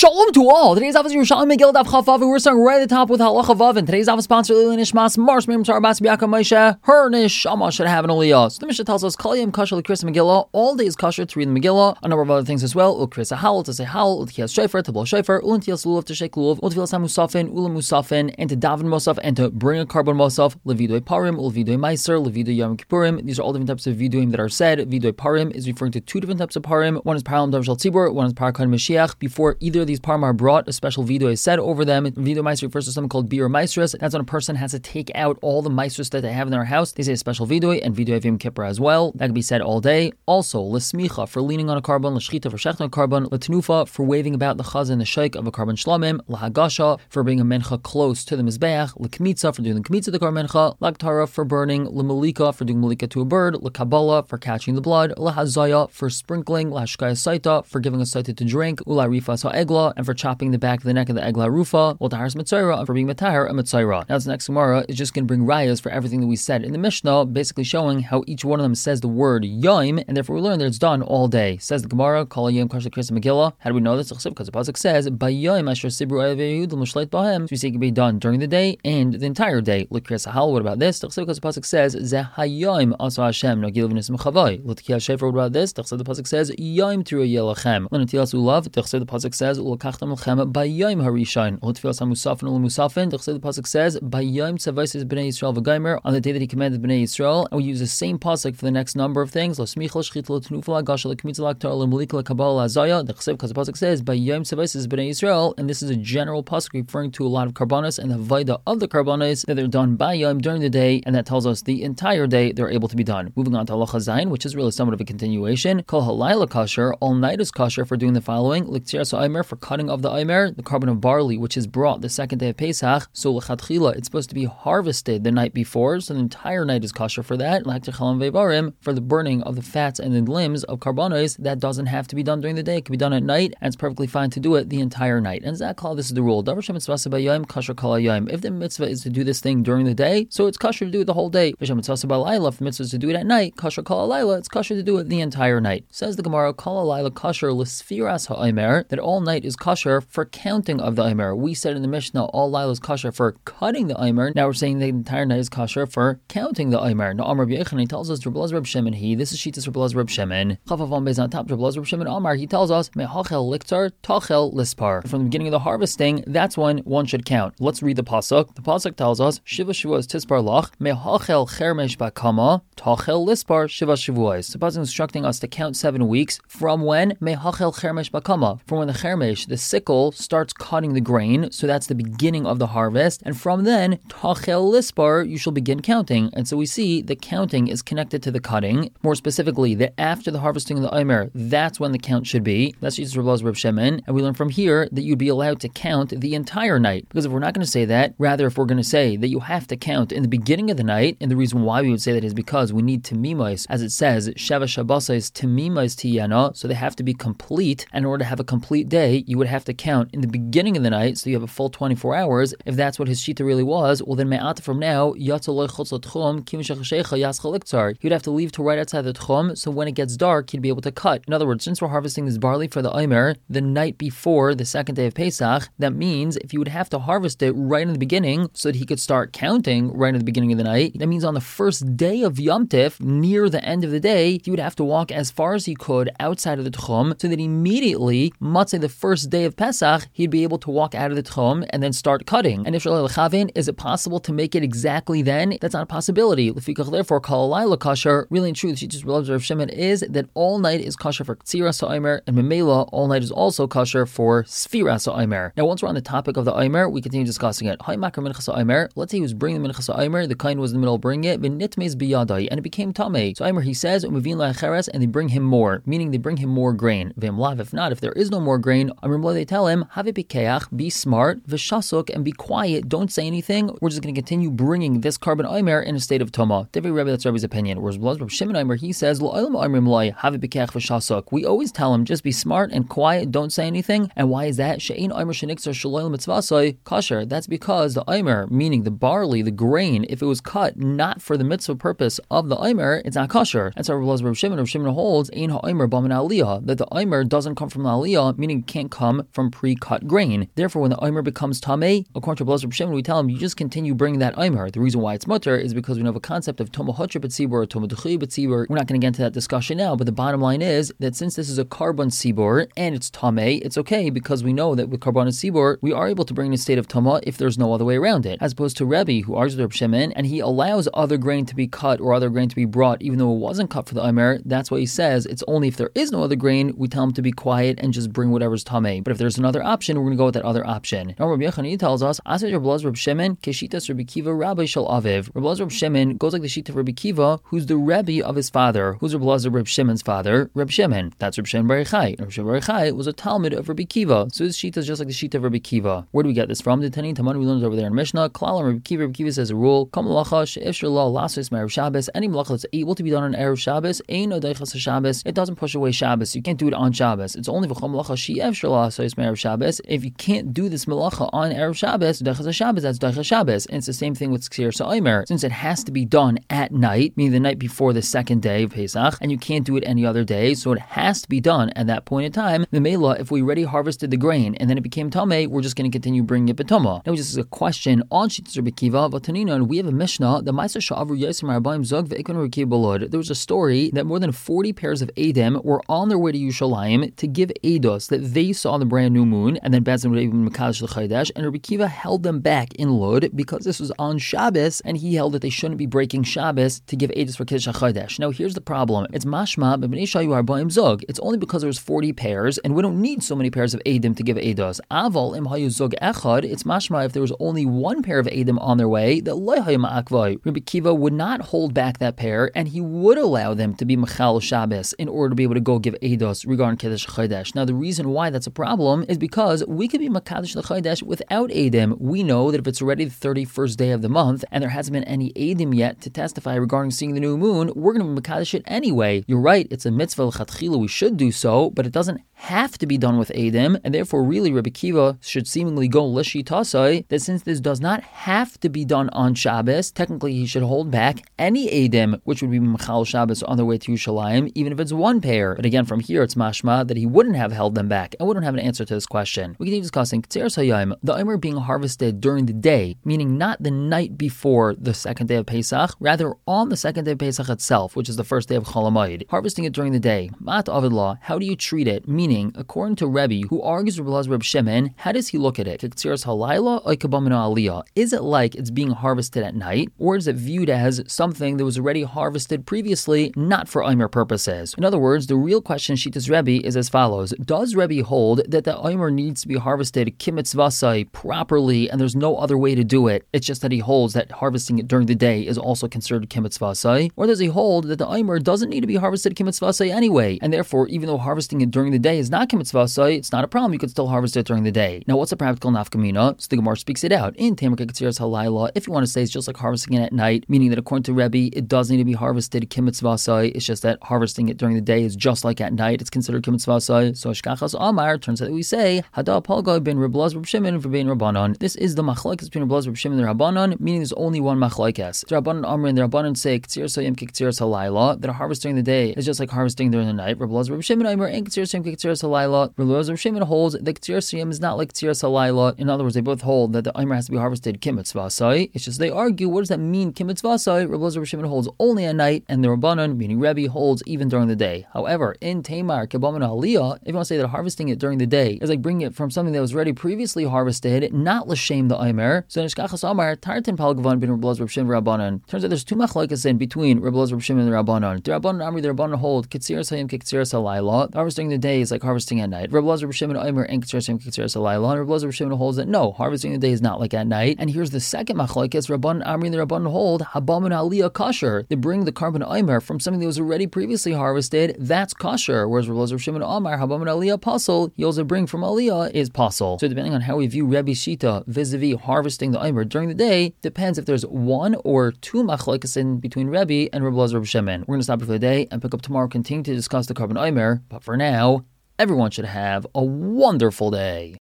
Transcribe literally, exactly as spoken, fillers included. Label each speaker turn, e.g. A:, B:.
A: Shalom to all. Today's office is Yerushalmi Megillah Daf Chaf Vav, and we're starting right at the top with Halacha Vav. And today's office sponsor Lili Nishmas Marsh Miriam Tar Bas Biakam Moshe. Her Nishama should have an Aliyah. So the Mishnah tells us Kol Yom Kasher L'Kris Megillah. All day is kosher to read the Megillah. A number of other things as well. L'Kris Hal to say Hal, L'Tchias Shofar to blow Shofar, L'Ntias Lulav to shake Lulav, L'Tfilas HaMusafin, Ulam Musafin, and to daven Musaf and to bring a carbon Musaf. Levidoi Parim, Levidoi Meiser, Levidoi Yom Kippurim. These are all different types of viduim that are said. Vidoi Parim is referring to two different types of parim. One is Param Dav Shal Tzibur, one is Parakan Mashiach. Before either of these parim are brought, a special vidu is said over them. Vidu meiser refers to something called bir meisrus. That's when a person has to take out all the meisrus that they have in their house. They say a special vidu, and vidu of Yom Kippur as well. That can be said all day. Also, l'smicha for leaning on a carbon, l'shchita for shechting a carbon, l'tenufa for waving about the chaz and the sheikh of a carbon shlamim, l'hagasha for bringing a mencha close to the mizbeach, l'kmitza for doing the kmitza of the carbon mencha, l'ktara for burning, l'malika for doing malika to a bird, l'kabbalah for catching the blood, l'hazaya for sprinkling, l'hashkaya saita for giving a saita to drink, u'la'rifa sa'egla and for chopping the back of the neck of the egla rufa, or taharis mitzayra, and for being matahar a mitzayra. Now, this next Gemara is just going to bring rayas for everything that we said in the Mishnah, basically showing how each one of them says the word yom, and therefore we learn that it's done all day. Says the Gemara, Kol Yom Kasher L'Kris Megillah. How do we know this? Because the pasuk says, Bayom asher sibru ayavei Yehudim l'shleit bahem. So we say it can be done during the day and the entire day. L'Kris Hal. What about this? Because the pasuk says, Zeh hayom asa Hashem nagil v'nism chavai. L'Tchias Shofar. What about this? The pasuk says, Yom tiru yelachem. L'Ntilas ulav. The pasuk says, L'kachtam l'chem bayom harishain. L'Tfilas hamusafin u'lemusafin. The pasuk says, Bayom tzavaisis b'nei Yisrael v'gaimer. On the day that he commanded b'nei Yisrael, and we use the same pasuk for the next number of things. L'smicha l'shchita l'tenufa l'gasha l'kmitza l'aktar l'malika l'kabbalah l'azaya. The because the pasuk says, Bayom tzavaisis b'nei Yisrael, and this is a general pasuk referring to a lot of karbanos and the vaida of the karbanos that they're done by yom during the day, and that tells us the entire day they're able to be done. Moving on to halacha zayin, which is really somewhat of a continuation. Kol halayla kasher, all night is kasher for doing the following: l'ktiras ha'omer, for cutting of the omer, the carbon of barley, which is brought the second day of Pesach. So l'chatchila, it's supposed to be harvested the night before, so the entire night is kasher for that. L'haktichalam ve'barim, for the burning of the fats and the limbs of karbanos, that doesn't have to be done during the day; it can be done at night, and it's perfectly fine to do it the entire night. And zakal, this is the rule: davar mitzvah b'yom kasher kol hayom. If the mitzvah is to do this thing during the day, so it's kasher to do it the whole day. If the mitzvah is to do it at night, kasher kol halayla, it's kasher to do it the entire night. Says the Gemara, kol halayla kasher l'sfiras ha'omer, that all night is kasher for counting of the omer. We said in the Mishnah, all layla is kasher for cutting the omer. Now we're saying the entire night is kasher for counting the omer. Now Amar B'Yechon, he tells us, Rabbi Elazar Reb Shimon, he, this is Shitas Rabbi Elazar Reb Shimon. Chafavon Beis on top, Rabbi Elazar Reb Shimon Amar, he tells us, Mehachel liktar, tachel lispar. From the beginning of the harvesting, that's when one should count. Let's read the pasuk. The pasuk tells us, Shiva Shavuos tispar lach, mehachel chermesh bakama, tachel lispar Shiva Shavuos. The pasuk is instructing us to count seven weeks. From when? Mehachel chermesh bakama. From when the chermesh, the sickle, starts cutting the grain. So that's the beginning of the harvest. And from then, tachel lispar, you shall begin counting. And so we see the counting is connected to the cutting. More specifically, that after the harvesting of the omer, that's when the count should be. That's just Rabbi Elazar Reb Shimon. And we learn from here that you'd be allowed to count the entire night. Because if we're not going to say that, rather if we're going to say that you have to count in the beginning of the night, and the reason why we would say that is because we need temimos, as it says, Sheva Shabbosais temimos tiyana, so they have to be complete. And in order to have a complete day, you would have to count in the beginning of the night, so you have a full twenty-four hours. If that's what his shita really was, well then me'ata from now, yatzaloi chutz l'tchum, kim shechashecha yaschal liktzar. He'd have to leave to right outside the tchum, so when it gets dark, he'd be able to cut. In other words, since we're harvesting this barley for the omer the night before the second day of Pesach, that means if you would have to harvest it right in the beginning so that he could start counting right in the beginning of the night, that means on the first day of Yom Tif, near the end of the day, he would have to walk as far as he could outside of the Tchum, so that immediately, Matzah, the first day of Pesach, he'd be able to walk out of the Tchum and then start cutting. And if is it possible to make it exactly then? That's not a possibility. Therefore, Kol halayla kasher, really in truth, Shitas Rabbi Elazar Reb Shimon is that all night is kasher for Ktsiras ha'omer, and Memela, all night is also kasher for Sfiras ha'omer. Now, once we're on the topic of the omer, we continue discussing it. Let's say he was bringing the minchas ha'omer, the kain was in the middle of bringing it, and it became tamei. So omer, he says, and they bring him more, meaning they bring him more grain. If not, if there is no more grain, they tell him, be smart, v'shasuk, and be quiet, don't say anything. We're just going to continue bringing this carbon omer in a state of toma. That's Rabbi's opinion. Whereas Rabbi Shimon omer, he says, we always tell him, just be smart and quiet, don't say anything. And why is that? Kasher. That's because the omer, meaning the barley, the grain, if it was cut not for the mitzvah purpose of the omer, it's not kasher. That's how Rabbi Shimon, Rabbi Shimon holds, that the omer doesn't come from the aliyah, meaning it can't come from pre-cut grain. Therefore, when the Omer becomes Tameh, according to Blazer B'Shimon, we tell him you just continue bringing that Omer. The reason why it's mutter is because we have a concept of Toma Hotra B'Tzibur or Toma D'Chui B'Tzibur. We're not going to get into that discussion now, but the bottom line is that since this is a carbon Tzibur and it's Tameh, it's okay because we know that with carbon Tzibur, we are able to bring in a state of Tama if there's no other way around it. As opposed to Rebbe, who argues with Reb Shimon, and he allows other grain to be cut or other grain to be brought, even though it wasn't cut for the Omer. That's why he says it's only if there is no other grain, we tell him to be quiet and just bring whatever's Tameh. But if there's another option, we're going to go with that other option. Now, Rabbi Yochanan tells us, Asay Reb Elazar Reb Shimon, Keshitas Rabbi Kiva, Rabbi Shal Aviv. Reb Elazar Reb Shimon goes like the sheet of Rabbi Kiva, who's the Rebbe of his father. Who's Reb Elazar Reb Shimon's father? Reb Shimon. That's Reb Shimon Bar Yochai. Reb Shimon Bar Yochai was a Talmud of Rabbi Kiva. So his sheet is just like the sheet of Rabbi Kiva. Where do we get this from? The Tanin Taman we learned over there in Mishnah. Klal Rabbi Kiva. Rabbi Kiva says a rule: Kam malacha she'ifshar la lasos me'erev Shabbos. Any malacha that's able to be done on erev Shabbos, ein odaychas Shabbos. It doesn't push away Shabbos. You can't do it on Shabbos. It's only v'cham malacha she'ifshar la lasos me'erev Shabbos. If you can't do this malacha on erev Shabbos, daychas Shabbos, that's daychas Shabbos. And it's the same thing with Ksir Sa'omer. Since it has to be done at night, meaning the night before the second day of Pesach, and you can't do it any other day, so it has to be done at that point in time. The Mela, if we already harvested the grain and then it became Tameh, we're just going to continue bringing it B'Tama. Now, this is a question on Shittas Rabbi Kiva, but Tanina, and we have a Mishnah, the Ma'aser Sha'avru Yosem Rabbaim Zog Ve'ikon Rabbi Kiva Belod. There was a story that more than forty pairs of Edom were on their way to Yerushalayim to give Eidos that they saw the brand new moon, and then Bezdin would even Mekadosh L'Chaydesh, and Rabbi Kiva held them back in Lod because this was on Shabbos, and he held that they shouldn't be breaking Shabbos to give Eidos for Kiddush HaChaydesh. Now, here's the problem. It's mashma, but B'nei Shayu Arba'im Zog. It's only because there's forty pairs, and we don't need so many pairs of Edom to give Eidos. Aval Im Hayu Zog Echad, it's mashma if there was only one pair of Edom on their way, that Lo Hayu Ma'akvai. Rabbi Kiva would not hold back that pair, and he would allow them to be Mechal Shabbos in order to be able to go give Eidos regarding Kiddush HaChaydesh. Now, the reason why that's a problem is because we could be Mekadosh L'Chaydesh without Edom. We know that if it's already the thirty-first day of the month, and there hasn't been any Edom yet to testify regarding seeing the new moon, we're going to be Mekadosh it anyway. You're right, it's a mitzvah l'chatchila, we should do so, but it doesn't have to be done with Edom, and therefore really Rabbi Kiva should seemingly go l'shitasai, that since this does not have to be done on Shabbos, technically he should hold back any Edom, which would be Mechal Shabbos on their way to Yerushalayim, even if it's one pair. But again, from here it's mashma that he wouldn't have held them back, and wouldn't have an answer to this question. We continue discussing K'tzeres Hayom, the Omer being harvested during the day, meaning not the night before the second day of Pesach, rather on the second day of Pesach itself, which is the first day of Chol Hamoed, harvesting it during the day. Mat Avid Law, how do you treat it? Meaning, according to Rebbe, who argues with Reb Elazar Reb Shimon, how does he look at it? K'tzeres Halayla or Kabamina Aliyah? Is it like it's being harvested at night, or is it viewed as something that was already harvested previously, not for Omer purposes? In other words, the real question Shittas Rebbe is as follows: does Rebbe hold that the Omer needs to be harvested kimitzvasai properly, and there's no other way to do it? It's just that he holds that harvesting it during the day is also considered kimitzvasai, or does he hold that the Omer doesn't need to be harvested kimitzvasai anyway, and therefore, even though harvesting it during the day is not kimitzvasai, it's not a problem. You could still harvest it during the day. Now, what's a practical nafkamina? So the Gemara speaks it out in Tamer K'tzeres Halayla. If you want to say it's just like harvesting it at night, meaning that according to Rebbe, it does need to be harvested kimitzvasai. It's just that harvesting it during the day is just like at night. It's considered kimitzvasai. So Shkachas Amar turns out that we say Hada Palga ben Reb Elazar Reb Shimon for ben Rabbanon. This is the machlokes between Reb Elazar Reb Shimon and the Rabbanon, meaning there's only one machlokes. The Rabbanon Amar and the Rabbanon say K'tzeres Hayom K'tzeres Halayla, that a harvest during the day is just like harvesting during the night. Reb Elazar Reb Shimon Amar and K'tzeres Hayom K'tzeres Halayla. Reb Elazar Reb Shimon holds that K'tzeres Hayom is not like K'tzeres Halayla. In other words, they both hold that the Omer has to be harvested kimitzvasai. It's just they argue, what does that mean kimitzvasai? Reb Elazar Reb Shimon holds only at night, and the Rabbanon, meaning Rebbe, holds even during the day. However, in Tamar Kabbalah Aliyah, if you want to say that harvesting it during the day is like bringing it from something that was already previously harvested, not l'shem the Omer. So in Shkachas Amar, Tartan Palgavan bin Reb Elazar Reb Shimon Rabbanon. Turns out there's two machlokes in between Reb Elazar Reb Shimon and the Rabbanon. The Rabbanon Amri, the Rabbanon hold K'tzeres Hayom K'tzeres Halayla. Harvesting the day is like harvesting at night. Reb Elazar Reb Shimon Omer and K'tzeres Hayom K'tzeres Halayla. And Reb Elazar Reb Shimon holds that no, harvesting the day is not like at night. And here's the second machlokes: Rabbanon Amri and the Rabbanon hold Habam and Aliyah kosher. They bring the carbon Omer from something that was already previously harvested. That's kosher. Whereas Reb Elazar Reb Shimon Amar Habam and Aliyah pasul, he also bring from Aliyah is pasul. So depending on how we view Rebbe Shita vis-a-vis harvesting the Omer during the day, depends if there's one or two machlokes in between Rebbe and Reb Elazar Reb Shimon. We're going to stop here for the day and pick up tomorrow, continue to discuss the carbon Omer. But for now, everyone should have a wonderful day.